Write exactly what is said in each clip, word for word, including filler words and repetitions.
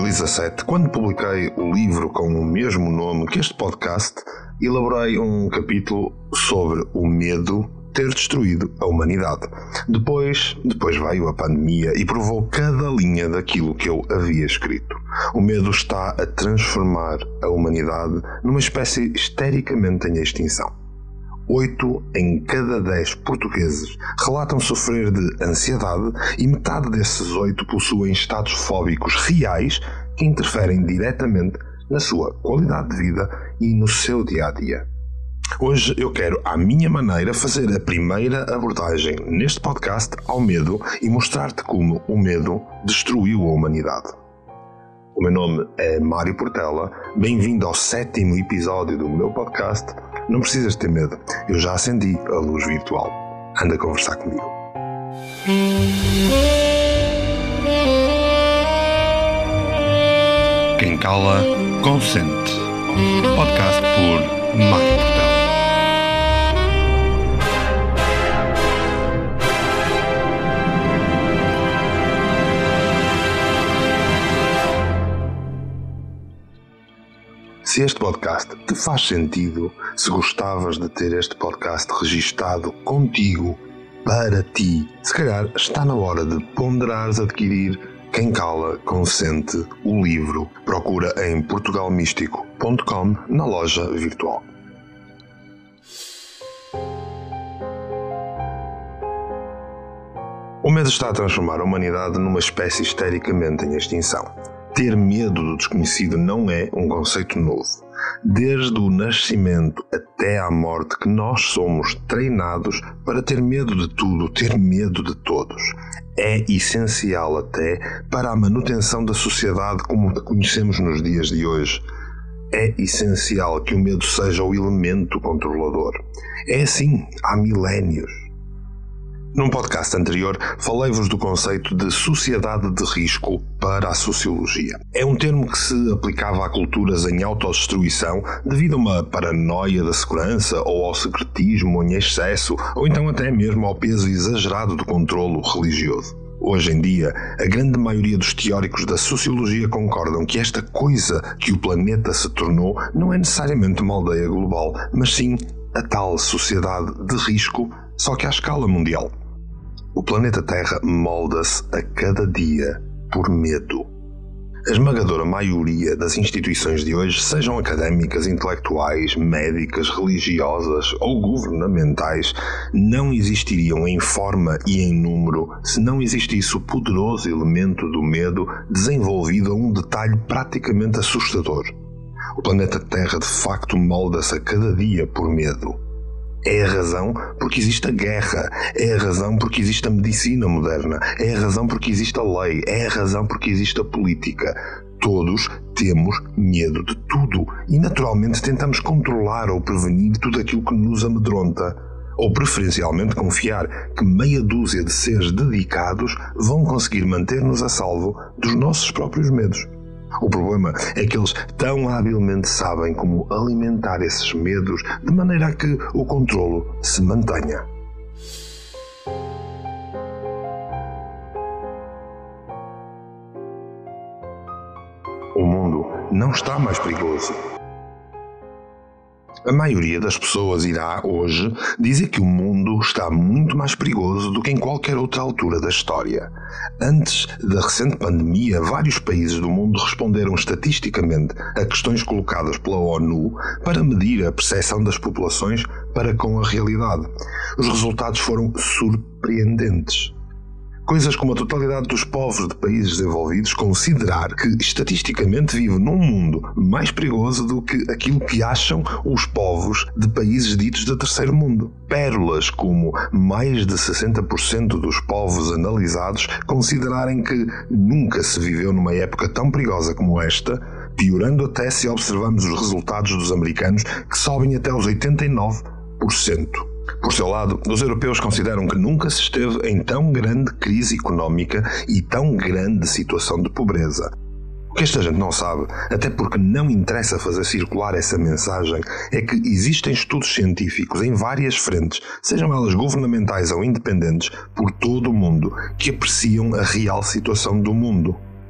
mil e dezassete, quando publiquei o livro com o mesmo nome que este podcast, elaborei um capítulo sobre o medo ter destruído a humanidade. Depois, depois veio a pandemia e provou cada linha daquilo que eu havia escrito. O medo está a transformar a humanidade numa espécie histericamente em extinção. Oito em cada dez portugueses relatam sofrer de ansiedade e metade desses oito possuem estados fóbicos reais que interferem diretamente na sua qualidade de vida e no seu dia-a-dia. Hoje eu quero, à minha maneira, fazer a primeira abordagem neste podcast ao medo e mostrar-te como o medo destruiu a humanidade. O meu nome é Mário Portela, bem-vindo ao sétimo episódio do meu podcast. Não precisas ter medo, eu já acendi a luz virtual. Anda a conversar comigo. Quem cala, consente. Podcast por Mário Portela. Se este podcast te faz sentido, se gostavas de ter este podcast registado contigo, para ti, se calhar está na hora de ponderares adquirir Quem Cala, Consente, o livro. Procura em portugal místico ponto com na loja virtual. O medo está a transformar a humanidade numa espécie histericamente em extinção. Ter medo do desconhecido não é um conceito novo. Desde o nascimento até à morte que nós somos treinados para ter medo de tudo, ter medo de todos. É essencial até para a manutenção da sociedade como a conhecemos nos dias de hoje. É essencial que o medo seja o elemento controlador. É assim há milénios. Num podcast anterior, falei-vos do conceito de sociedade de risco para a sociologia. É um termo que se aplicava a culturas em autodestruição devido a uma paranoia da segurança ou ao secretismo em excesso, ou então até mesmo ao peso exagerado do controlo religioso. Hoje em dia, a grande maioria dos teóricos da sociologia concordam que esta coisa que o planeta se tornou não é necessariamente uma aldeia global, mas sim a tal sociedade de risco, só que à escala mundial. O planeta Terra molda-se a cada dia por medo. A esmagadora maioria das instituições de hoje, sejam académicas, intelectuais, médicas, religiosas ou governamentais, não existiriam em forma e em número se não existisse o poderoso elemento do medo desenvolvido a um detalhe praticamente assustador. O planeta Terra de facto molda-se a cada dia por medo. É a razão porque existe a guerra, é a razão porque existe a medicina moderna, é a razão porque existe a lei, é a razão porque existe a política. Todos temos medo de tudo e naturalmente tentamos controlar ou prevenir tudo aquilo que nos amedronta. Ou preferencialmente confiar que meia dúzia de seres dedicados vão conseguir manter-nos a salvo dos nossos próprios medos. O problema é que eles tão habilmente sabem como alimentar esses medos de maneira a que o controlo se mantenha. O mundo não está mais perigoso. A maioria das pessoas irá, hoje, dizer que o mundo está muito mais perigoso do que em qualquer outra altura da história. Antes da recente pandemia, vários países do mundo responderam estatisticamente a questões colocadas pela ONU para medir a percepção das populações para com a realidade. Os resultados foram surpreendentes. Coisas como a totalidade dos povos de países desenvolvidos considerar que estatisticamente vive num mundo mais perigoso do que aquilo que acham os povos de países ditos de terceiro mundo. Pérolas como mais de sessenta por cento dos povos analisados considerarem que nunca se viveu numa época tão perigosa como esta, piorando até se observamos os resultados dos americanos que sobem até aos oitenta e nove por cento. Por seu lado, os europeus consideram que nunca se esteve em tão grande crise económica e tão grande situação de pobreza. O que esta gente não sabe, até porque não interessa fazer circular essa mensagem, é que existem estudos científicos em várias frentes, sejam elas governamentais ou independentes, por todo o mundo, que apreciam a real situação do mundo.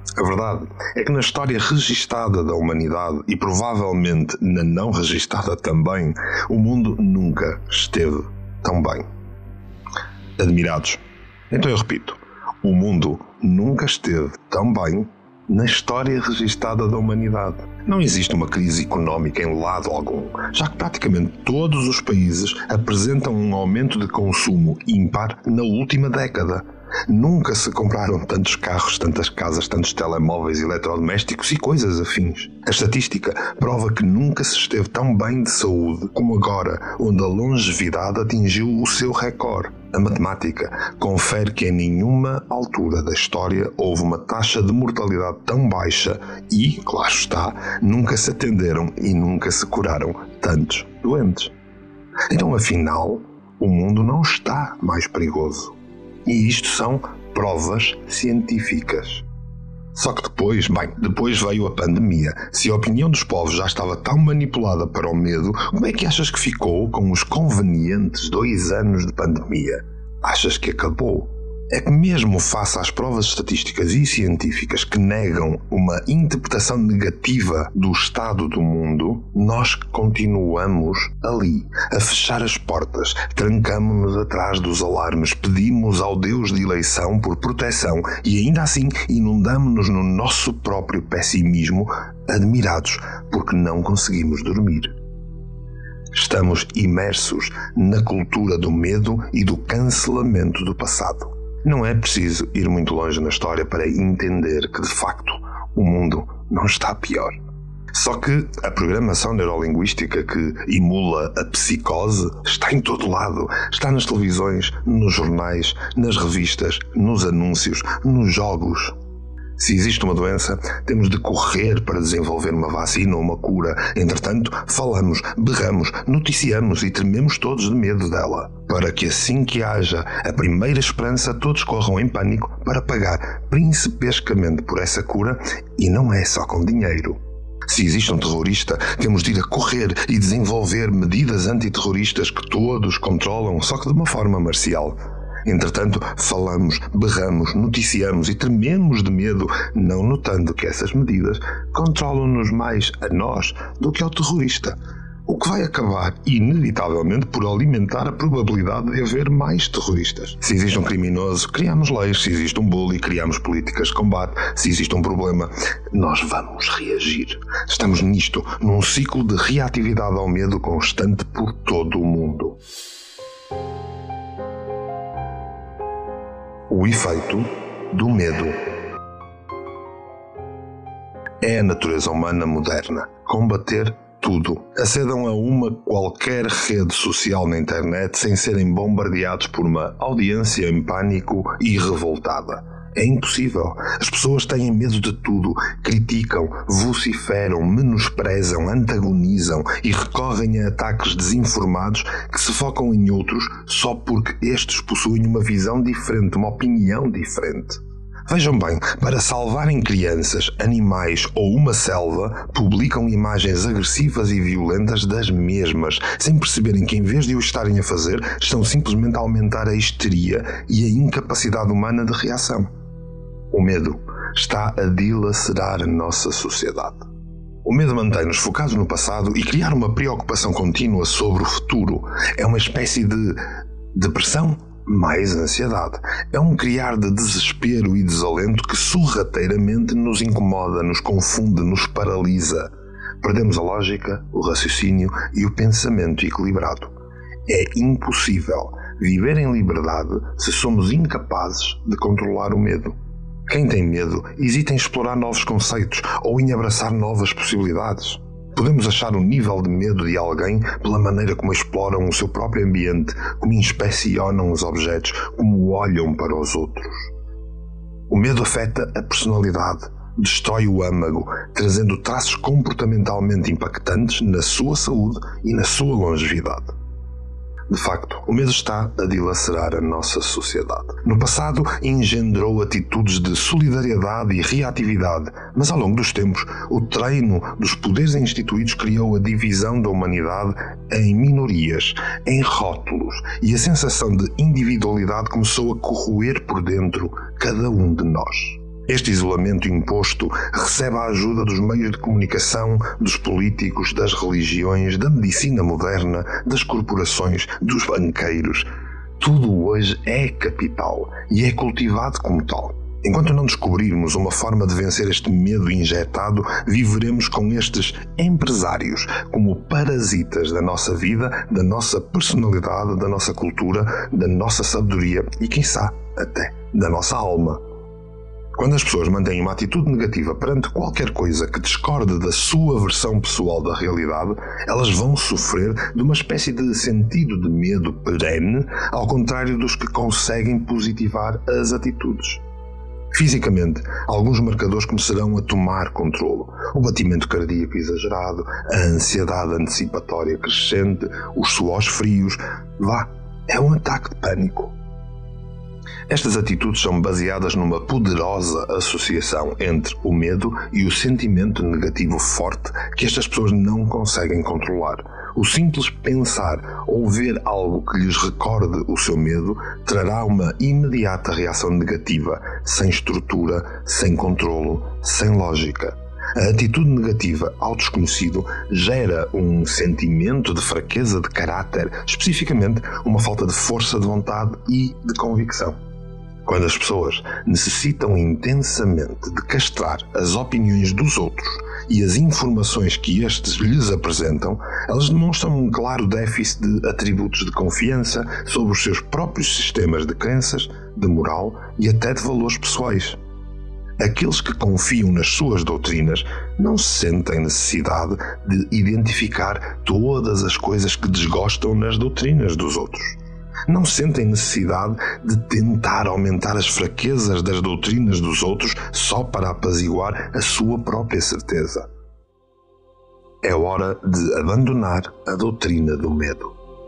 A verdade é que na história registada da humanidade e provavelmente na não registada também, o mundo nunca esteve tão bem. Admirados? Então eu repito, o mundo nunca esteve tão bem na história registada da humanidade. Não existe uma crise económica em lado algum, já que praticamente todos os países apresentam um aumento de consumo ímpar na última década. Nunca se compraram tantos carros, tantas casas, tantos telemóveis, eletrodomésticos e coisas afins. A estatística prova que nunca se esteve tão bem de saúde como agora, onde a longevidade atingiu o seu recorde. A matemática confere que em nenhuma altura da história houve uma taxa de mortalidade tão baixa e, claro está, nunca se atenderam e nunca se curaram tantos doentes. Então, afinal, o mundo não está mais perigoso. E isto são provas científicas. Só que depois, bem, depois veio a pandemia. Se a opinião dos povos já estava tão manipulada para o medo, como é que achas que ficou com os convenientes dois anos de pandemia? Achas que acabou? É que mesmo face às provas estatísticas e científicas que negam uma interpretação negativa do estado do mundo, nós continuamos ali, a fechar as portas, trancamo-nos atrás dos alarmes, pedimos ao Deus de eleição por proteção e ainda assim inundamo-nos no nosso próprio pessimismo, admirados porque não conseguimos dormir. Estamos imersos na cultura do medo e do cancelamento do passado. Não é preciso ir muito longe na história para entender que, de facto, o mundo não está pior. Só que a programação neurolinguística que emula a psicose está em todo lado. Está nas televisões, nos jornais, nas revistas, nos anúncios, nos jogos. Se existe uma doença, temos de correr para desenvolver uma vacina ou uma cura. Entretanto, falamos, berramos, noticiamos e trememos todos de medo dela. Para que assim que haja a primeira esperança, todos corram em pânico para pagar principescamente por essa cura, e não é só com dinheiro. Se existe um terrorista, temos de ir a correr e desenvolver medidas antiterroristas que todos controlam, só que de uma forma marcial. Entretanto, falamos, berramos, noticiamos e trememos de medo, não notando que essas medidas controlam-nos mais a nós do que ao terrorista, o que vai acabar, inevitavelmente, por alimentar a probabilidade de haver mais terroristas. Se existe um criminoso, criamos leis. Se existe um bully, criamos políticas de combate. Se existe um problema, nós vamos reagir. Estamos nisto, num ciclo de reatividade ao medo constante por todo o mundo. O efeito do medo. É a natureza humana moderna combater tudo. Acedam a uma qualquer rede social na internet sem serem bombardeados por uma audiência em pânico e revoltada. É impossível. As pessoas têm medo de tudo, criticam, vociferam, menosprezam, antagonizam e recorrem a ataques desinformados que se focam em outros só porque estes possuem uma visão diferente, uma opinião diferente. Vejam bem, para salvarem crianças, animais ou uma selva, publicam imagens agressivas e violentas das mesmas, sem perceberem que em vez de o estarem a fazer, estão simplesmente a aumentar a histeria e a incapacidade humana de reação. O medo está a dilacerar a nossa sociedade. O medo mantém-nos focados no passado e criar uma preocupação contínua sobre o futuro. É uma espécie de depressão mais ansiedade. É um criar de desespero e desalento que sorrateiramente nos incomoda, nos confunde, nos paralisa. Perdemos a lógica, o raciocínio e o pensamento equilibrado. É impossível viver em liberdade se somos incapazes de controlar o medo. Quem tem medo hesita em explorar novos conceitos ou em abraçar novas possibilidades. Podemos achar o nível de medo de alguém pela maneira como exploram o seu próprio ambiente, como inspecionam os objetos, como olham para os outros. O medo afeta a personalidade, destrói o âmago, trazendo traços comportamentalmente impactantes na sua saúde e na sua longevidade. De facto, o medo está a dilacerar a nossa sociedade. No passado, engendrou atitudes de solidariedade e reatividade, mas ao longo dos tempos, o treino dos poderes instituídos criou a divisão da humanidade em minorias, em rótulos, e a sensação de individualidade começou a corroer por dentro cada um de nós. Este isolamento imposto recebe a ajuda dos meios de comunicação, dos políticos, das religiões, da medicina moderna, das corporações, dos banqueiros. Tudo hoje é capital e é cultivado como tal. Enquanto não descobrirmos uma forma de vencer este medo injetado, viveremos com estes empresários como parasitas da nossa vida, da nossa personalidade, da nossa cultura, da nossa sabedoria e, quem sabe, até da nossa alma. Quando as pessoas mantêm uma atitude negativa perante qualquer coisa que discorde da sua versão pessoal da realidade, elas vão sofrer de uma espécie de sentido de medo perene, ao contrário dos que conseguem positivar as atitudes. Fisicamente, alguns marcadores começarão a tomar controlo. O batimento cardíaco exagerado, a ansiedade antecipatória crescente, os suores frios. Vá, é um ataque de pânico. Estas atitudes são baseadas numa poderosa associação entre o medo e o sentimento negativo forte que estas pessoas não conseguem controlar. O simples pensar ou ver algo que lhes recorde o seu medo trará uma imediata reação negativa, sem estrutura, sem controlo, sem lógica. A atitude negativa ao desconhecido gera um sentimento de fraqueza de caráter, especificamente uma falta de força de vontade e de convicção. Quando as pessoas necessitam intensamente de castrar as opiniões dos outros e as informações que estes lhes apresentam, elas demonstram um claro déficit de atributos de confiança sobre os seus próprios sistemas de crenças, de moral e até de valores pessoais. Aqueles que confiam nas suas doutrinas não sentem necessidade de identificar todas as coisas que desgostam nas doutrinas dos outros. Não sentem necessidade de tentar aumentar as fraquezas das doutrinas dos outros só para apaziguar a sua própria certeza. É hora de abandonar a doutrina do medo.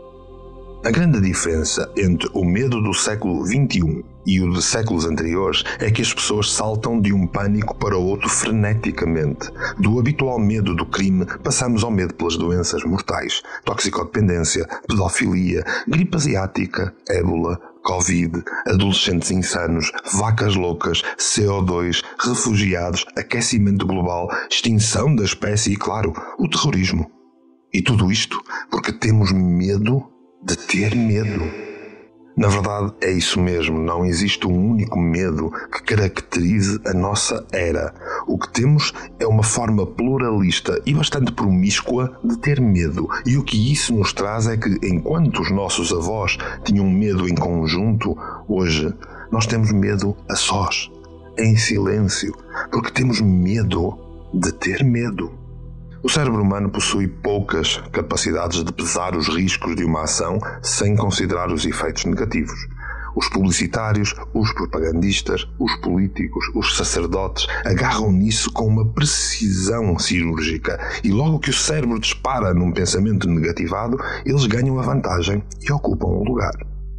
A grande diferença entre o medo do século vinte e um e o de séculos anteriores é que as pessoas saltam de um pânico para o outro freneticamente. Do habitual medo do crime, passamos ao medo pelas doenças mortais, toxicodependência, pedofilia, gripe asiática, ébola, Covid, adolescentes insanos, vacas loucas, C O dois, refugiados, aquecimento global, extinção da espécie e, claro, o terrorismo. E tudo isto porque temos medo de ter medo. Na verdade, é isso mesmo, não existe um único medo que caracterize a nossa era. O que temos é uma forma pluralista e bastante promíscua de ter medo. E o que isso nos traz é que, enquanto os nossos avós tinham medo em conjunto, hoje nós temos medo a sós, em silêncio, porque temos medo de ter medo. O cérebro humano possui poucas capacidades de pesar os riscos de uma ação sem considerar os efeitos negativos. Os publicitários, os propagandistas, os políticos, os sacerdotes agarram nisso com uma precisão cirúrgica e logo que o cérebro dispara num pensamento negativado, eles ganham a vantagem e ocupam o lugar.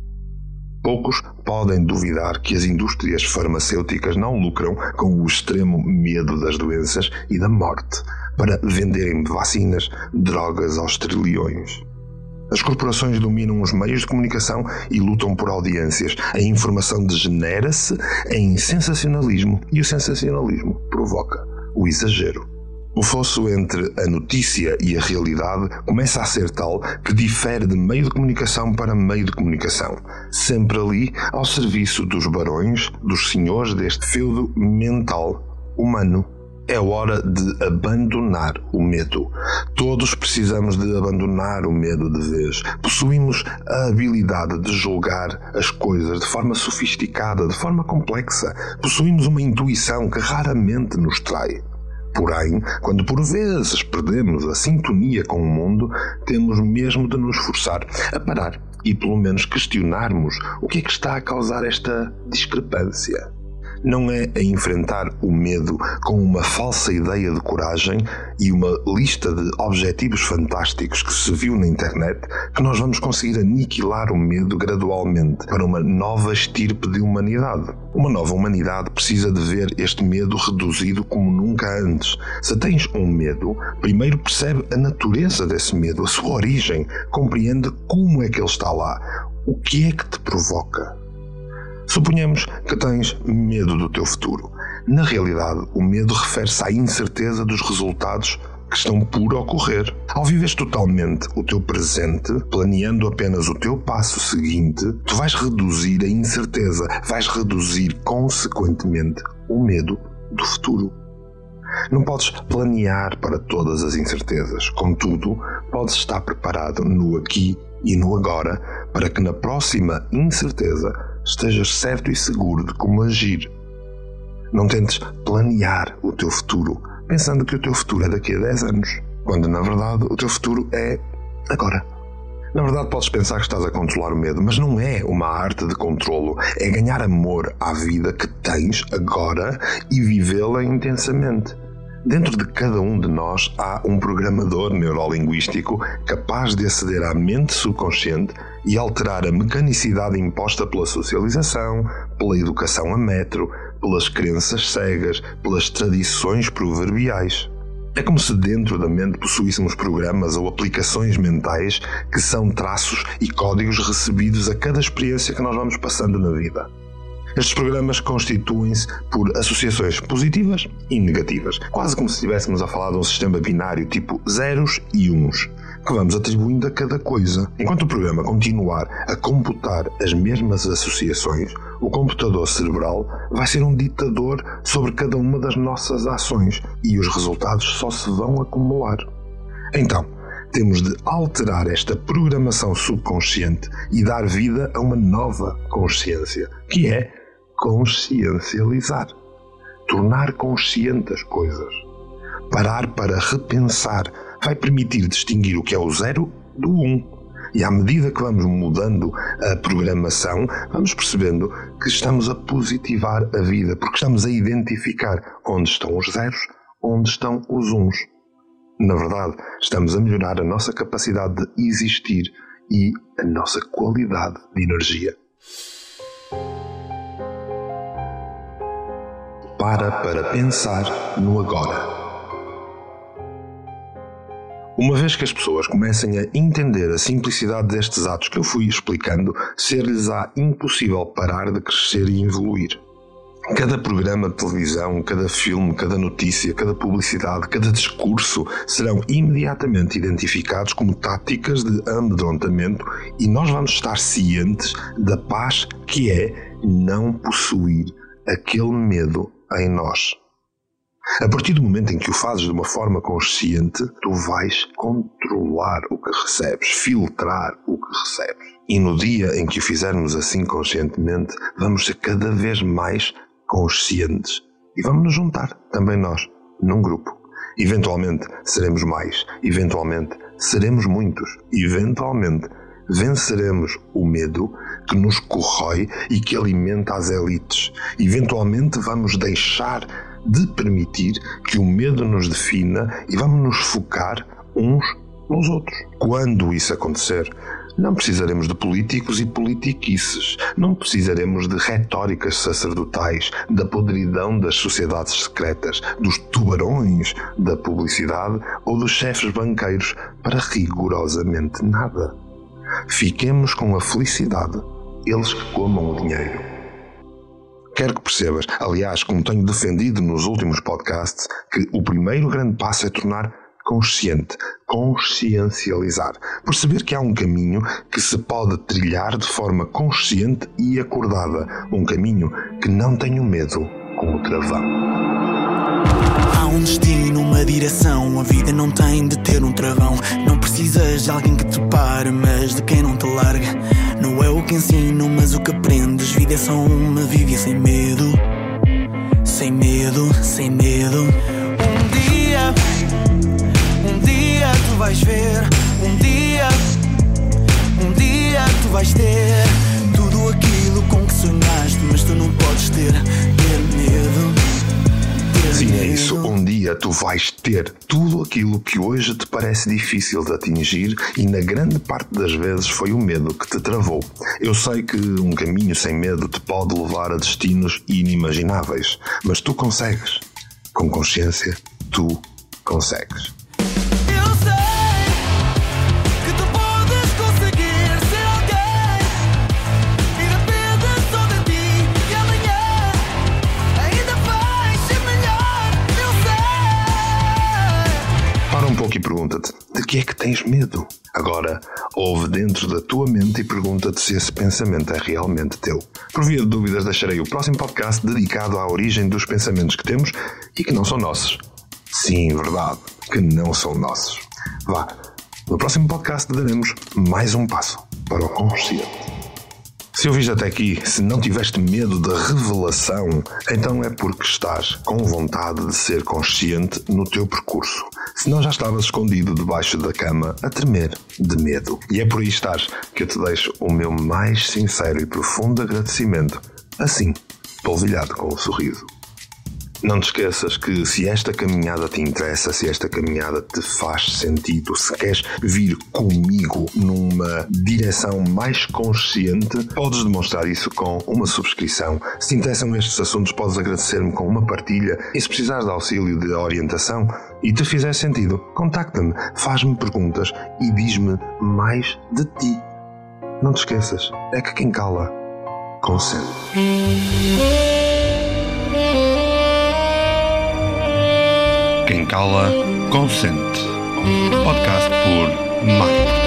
Poucos podem duvidar que as indústrias farmacêuticas não lucram com o extremo medo das doenças e da morte para venderem vacinas, drogas aos trilhões. As corporações dominam os meios de comunicação e lutam por audiências. A informação degenera-se em sensacionalismo e o sensacionalismo provoca o exagero. O fosso entre a notícia e a realidade começa a ser tal que difere de meio de comunicação para meio de comunicação, sempre ali ao serviço dos barões, dos senhores deste feudo mental humano. É hora de abandonar o medo. Todos precisamos de abandonar o medo de vez. Possuímos a habilidade de julgar as coisas de forma sofisticada, de forma complexa. Possuímos uma intuição que raramente nos trai. Porém, quando por vezes perdemos a sintonia com o mundo, temos mesmo de nos forçar a parar e pelo menos questionarmos o que é que está a causar esta discrepância. Não é a enfrentar o medo com uma falsa ideia de coragem e uma lista de objetivos fantásticos que se viu na internet que nós vamos conseguir aniquilar o medo gradualmente para uma nova estirpe de humanidade. Uma nova humanidade precisa de ver este medo reduzido como nunca antes. Se tens um medo, primeiro percebe a natureza desse medo, a sua origem, compreende como é que ele está lá, o que é que te provoca. Suponhamos que tens medo do teu futuro. Na realidade, o medo refere-se à incerteza dos resultados que estão por ocorrer. Ao viveres totalmente o teu presente, planeando apenas o teu passo seguinte, tu vais reduzir a incerteza, vais reduzir consequentemente o medo do futuro. Não podes planear para todas as incertezas, contudo, podes estar preparado no aqui e no agora para que na próxima incerteza estejas certo e seguro de como agir. Não tentes planear o teu futuro pensando que o teu futuro é daqui a dez anos, quando na verdade o teu futuro é agora. Na verdade podes pensar que estás a controlar o medo, mas não é uma arte de controlo, é ganhar amor à vida que tens agora e vivê-la intensamente. Dentro de cada um de nós há um programador neurolinguístico capaz de aceder à mente subconsciente e alterar a mecanicidade imposta pela socialização, pela educação a metro, pelas crenças cegas, pelas tradições proverbiais. É como se dentro da mente possuíssemos programas ou aplicações mentais que são traços e códigos recebidos a cada experiência que nós vamos passando na vida. Estes programas constituem-se por associações positivas e negativas, quase como se estivéssemos a falar de um sistema binário tipo zeros e uns, que vamos atribuindo a cada coisa. Enquanto o programa continuar a computar as mesmas associações, o computador cerebral vai ser um ditador sobre cada uma das nossas ações e os resultados só se vão acumular. Então, temos de alterar esta programação subconsciente e dar vida a uma nova consciência, que é consciencializar, tornar consciente as coisas. Parar para repensar vai permitir distinguir o que é o zero do um. E à medida que vamos mudando a programação, vamos percebendo que estamos a positivar a vida, porque estamos a identificar onde estão os zeros, onde estão os uns. Na verdade, estamos a melhorar a nossa capacidade de existir e a nossa qualidade de energia. Para para pensar no agora. Uma vez que as pessoas comecem a entender a simplicidade destes atos que eu fui explicando, ser-lhes-á impossível parar de crescer e evoluir. Cada programa de televisão, cada filme, cada notícia, cada publicidade, cada discurso serão imediatamente identificados como táticas de amedrontamento e nós vamos estar cientes da paz que é não possuir aquele medo em nós. A partir do momento em que o fazes de uma forma consciente, tu vais controlar o que recebes, filtrar o que recebes. E no dia em que o fizermos assim conscientemente, vamos ser cada vez mais conscientes. E vamos nos juntar, também nós, num grupo. Eventualmente seremos mais, eventualmente seremos muitos, eventualmente venceremos o medo que nos corrói e que alimenta as elites. Eventualmente vamos deixar de permitir que o medo nos defina e vamos nos focar uns nos outros. Quando isso acontecer, não precisaremos de políticos e politiquices, não precisaremos de retóricas sacerdotais, da podridão das sociedades secretas, dos tubarões da publicidade ou dos chefes banqueiros para rigorosamente nada. Fiquemos com a felicidade, eles que comam o dinheiro. Quero que percebas, aliás, como tenho defendido nos últimos podcasts, que o primeiro grande passo é tornar consciente, consciencializar. Perceber que há um caminho que se pode trilhar de forma consciente e acordada. Um caminho que não tenha medo com o travão. Há um destino, uma direção, a vida não tem de ter um travão. Não precisas de alguém que te pare, mas de quem não te larga. Não é o que ensino, mas o que aprendes. Vida é só uma, vive sem medo. Sem medo, sem medo. Um dia, um dia tu vais ver. Um dia, um dia tu vais ter tudo aquilo com que sonhaste, mas tu não podes ter, ter medo. Sim, é isso. Um dia tu vais ter tudo aquilo que hoje te parece difícil de atingir e na grande parte das vezes foi o medo que te travou. Eu sei que um caminho sem medo te pode levar a destinos inimagináveis, mas tu consegues. Com consciência, tu consegues. De que é que tens medo? Agora, ouve dentro da tua mente e pergunta-te se esse pensamento é realmente teu. Por via de dúvidas, deixarei o próximo podcast dedicado à origem dos pensamentos que temos e que não são nossos. Sim, verdade, que não são nossos. Vá, no próximo podcast daremos mais um passo para o consciente. Se ouviste até aqui, se não tiveste medo da revelação, então é porque estás com vontade de ser consciente no teu percurso. Senão já estavas escondido debaixo da cama a tremer de medo. E é por aí estás que eu te deixo o meu mais sincero e profundo agradecimento, assim, polvilhado com um sorriso. Não te esqueças que se esta caminhada te interessa, se esta caminhada te faz sentido, se queres vir comigo numa direção mais consciente, podes demonstrar isso com uma subscrição. Se te interessam estes assuntos, podes agradecer-me com uma partilha e se precisares de auxílio de orientação e te fizer sentido, contacta-me, faz-me perguntas e diz-me mais de ti. Não te esqueças, é que quem cala, consente. Quem cala, consente. Podcast por Mário Portela.